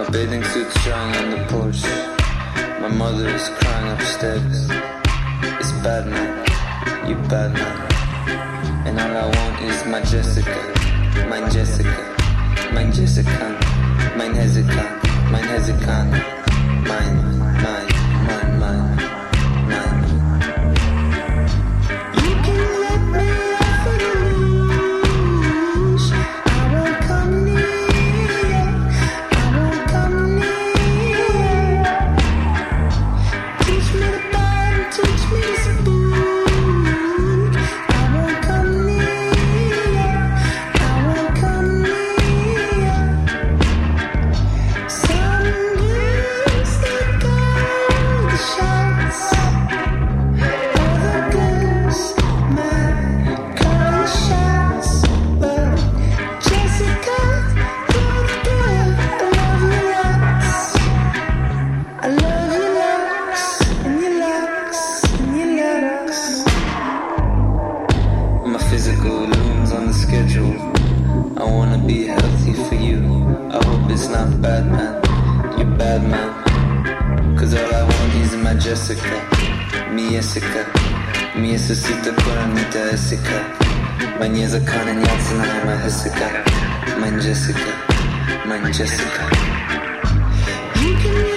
My bathing suit's drying on the porch. My mother is crying upstairs. It's bad man, you bad man. And all I want is my Jessica, mein Jessica, mein Jessica, mein Hezekiah, mein Hezekiah, mine. You can let me off of the leash. I won't come near. I won't come near. Teach me to bite and teach me to spoon. I won't come near. I won't come near. Some girls they call the shots. Other girls might call the shots, but Jessica, you're the girl. I love your locks. I love your locks and your locks and your locks. My physical looms on the schedule. I wanna be healthy for you. I hope it's not bad man. You're bad man. Cause all I want is my Jessica. Mi Jessica. Mi necesito coronita Jessica. Mein Jessica and Yatsenheim, my Jessica. Mein Jessica. Mein Jessica. You can